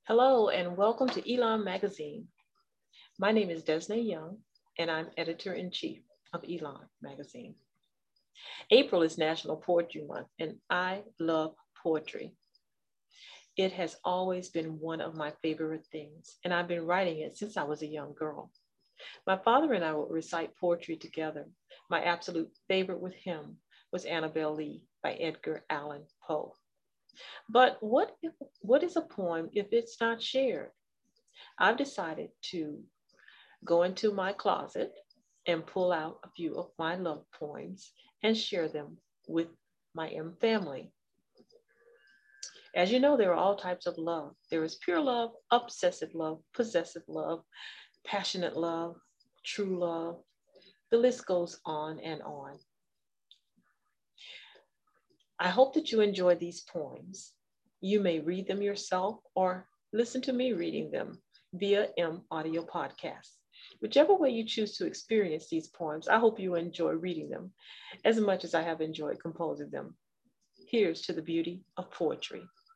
Hello and welcome to Elon Magazine. My name is Desnay Young and I'm editor in chief of Elon Magazine. April is National Poetry Month and I love poetry. It has always been one of my favorite things and I've been writing it since I was a young girl. My father and I would recite poetry together. My absolute favorite with him was Annabel Lee by Edgar Allan Poe. But what is a poem if it's not shared? I've decided to go into my closet and pull out a few of my love poems and share them with my M family. As you know, there are all types of love. There is pure love, obsessive love, possessive love, passionate love, true love. The list goes on and on. I hope that you enjoy these poems. You may read them yourself or listen to me reading them via M Audio Podcast. Whichever way you choose to experience these poems, I hope you enjoy reading them as much as I have enjoyed composing them. Here's to the beauty of poetry.